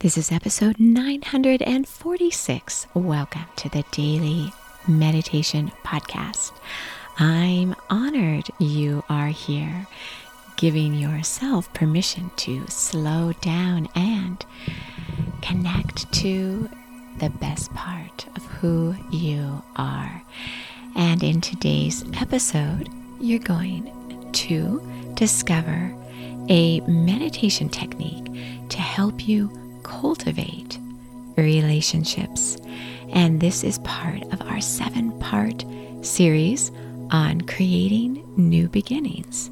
This is episode 946. Welcome to the Daily Meditation Podcast. I'm honored you are here, giving yourself permission to slow down and connect to the best part of who you are. And in today's episode, you're going to discover a meditation technique to help you cultivate relationships. And this is part of our 7-part series on creating new beginnings.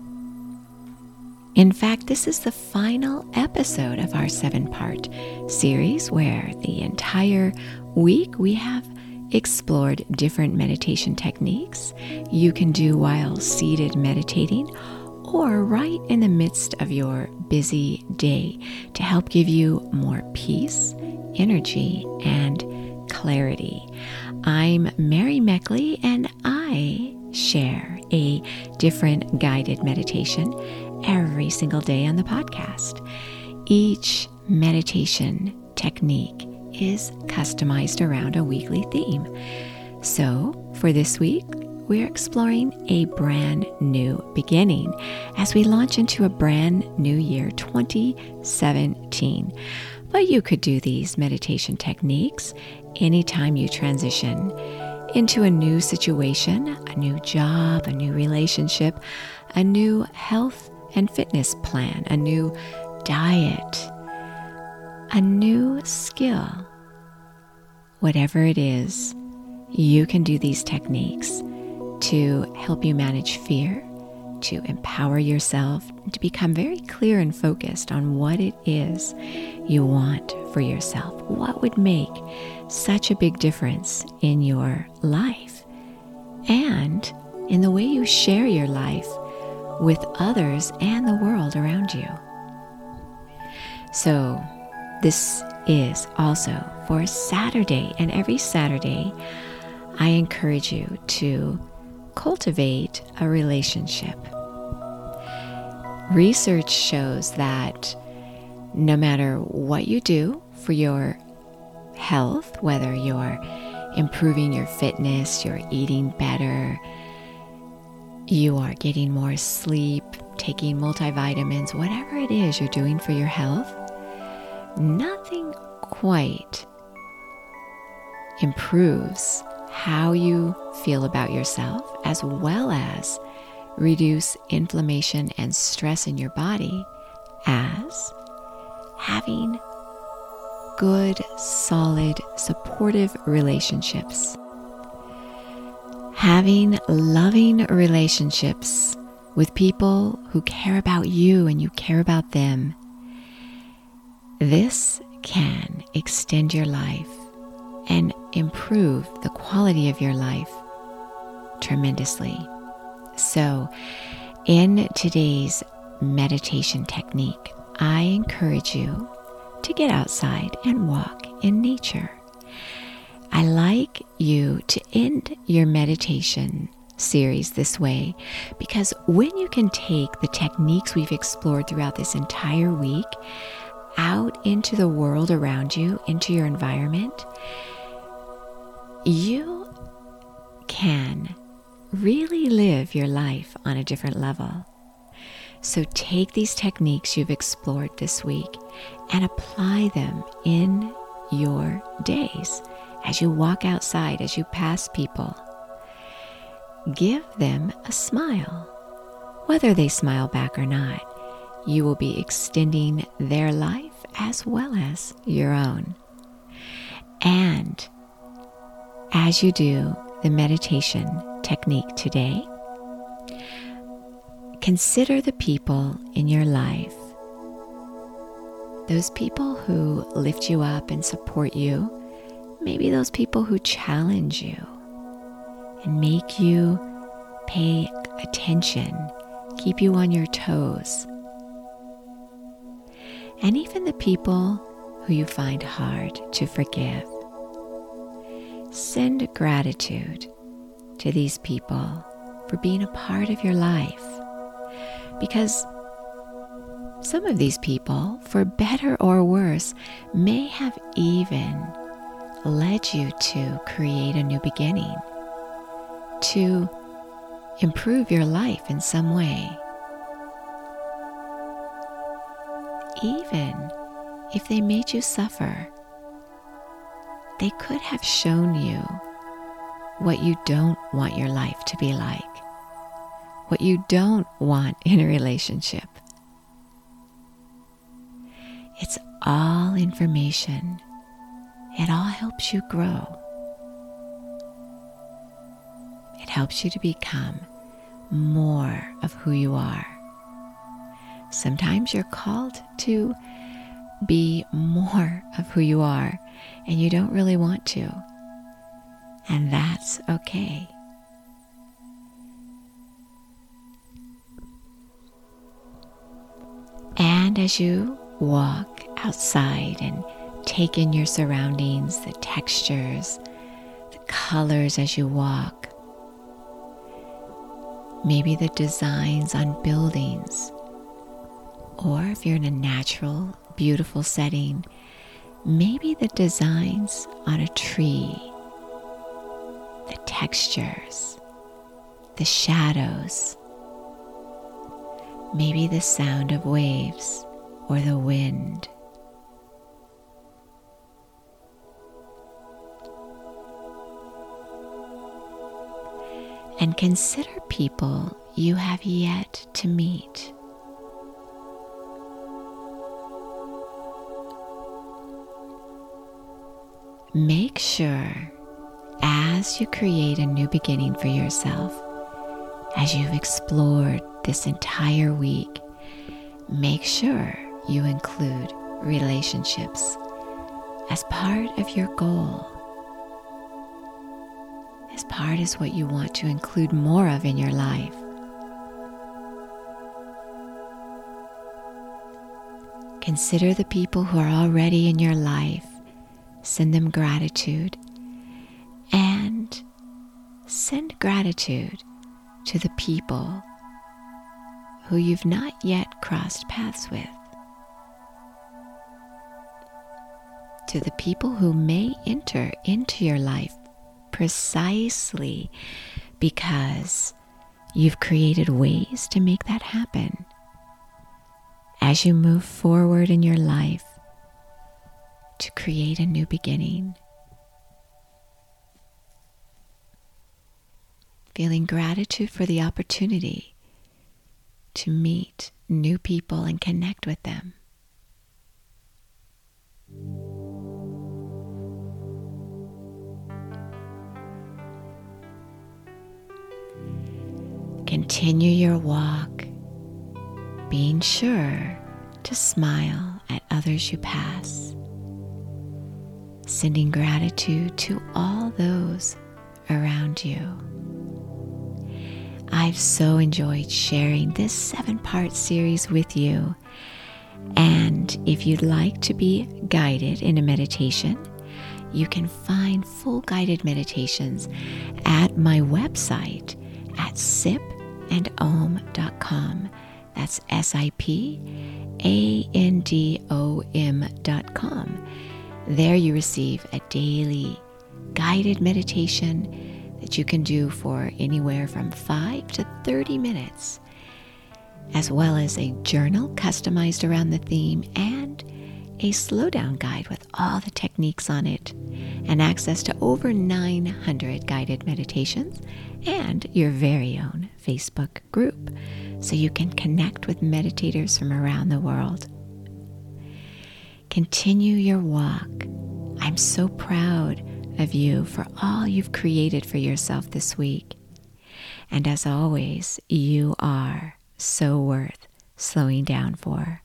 In fact, this is the final episode of our 7-part series, where the entire week we have explored different meditation techniques you can do while seated meditating or right in the midst of your busy day to help give you more peace, energy, and clarity. I'm Mary Meckley, and I share a different guided meditation every single day on the podcast. Each meditation technique is customized around a weekly theme. So for this week, we're exploring a brand new beginning as we launch into a brand new year, 2017. But you could do these meditation techniques anytime you transition into a new situation, a new job, a new relationship, a new health and fitness plan, a new diet, a new skill. Whatever it is, you can do these techniques to help you manage fear, to empower yourself, to become very clear and focused on what it is you want for yourself. What would make such a big difference in your life and in the way you share your life with others and the world around you. So this is also for Saturday, and every Saturday I encourage you to cultivate a relationship. Research shows that no matter what you do for your health, whether you're improving your fitness, you're eating better, you are getting more sleep, taking multivitamins, whatever it is you're doing for your health, nothing quite improves how you feel about yourself, as well as reduce inflammation and stress in your body, as having good, solid, supportive relationships. Having loving relationships with people who care about you and you care about them. This can extend your life and improve the quality of your life tremendously. So, in today's meditation technique, I encourage you to get outside and walk in nature. I like you to end your meditation series this way because when you can take the techniques we've explored throughout this entire week out into the world around you, into your environment, you can really live your life on a different level. So take these techniques you've explored this week and apply them in your days as you walk outside, as you pass people. Give them a smile. Whether they smile back or not, you will be extending their life as well as your own. And as you do the meditation technique today, consider the people in your life, those people who lift you up and support you, maybe those people who challenge you and make you pay attention, keep you on your toes, and even the people who you find hard to forgive. Send gratitude to these people for being a part of your life, because Some of these people, for better or worse, may have even led you to create a new beginning, to improve your life in some way. Even if they made you suffer, they could have shown you what you don't want your life to be like, what you don't want in a relationship. It's all information. It all helps you grow. It helps you to become more of who you are. Sometimes you're called to be more of who you are, and you don't really want to. And that's okay. And as you walk outside and take in your surroundings, the textures, the colors as you walk, maybe the designs on buildings, or if you're in a natural, beautiful setting, maybe the designs on a tree, the textures, the shadows, maybe the sound of waves or the wind. And consider people you have yet to meet. Make sure, as you create a new beginning for yourself, as you've explored this entire week, make sure you include relationships as part of your goal, as part is what you want to include more of in your life. Consider the people who are already in your life. Send them gratitude, and send gratitude to the people who you've not yet crossed paths with, to the people who may enter into your life precisely because you've created ways to make that happen. As you move forward in your life, to create a new beginning. Feeling gratitude for the opportunity to meet new people and connect with them. Continue your walk, being sure to smile at others you pass, sending gratitude to all those around you. I've so enjoyed sharing this 7-part series with you. And if you'd like to be guided in a meditation, you can find full guided meditations at my website at sipandom.com. That's SIPANDOM.com. There you receive a daily guided meditation that you can do for anywhere from 5 to 30 minutes, as well as a journal customized around the theme and a slow down guide with all the techniques on it, and access to over 900 guided meditations and your very own Facebook group, so you can connect with meditators from around the world. Continue your walk. I'm so proud of you for all you've created for yourself this week. And as always, you are so worth slowing down for.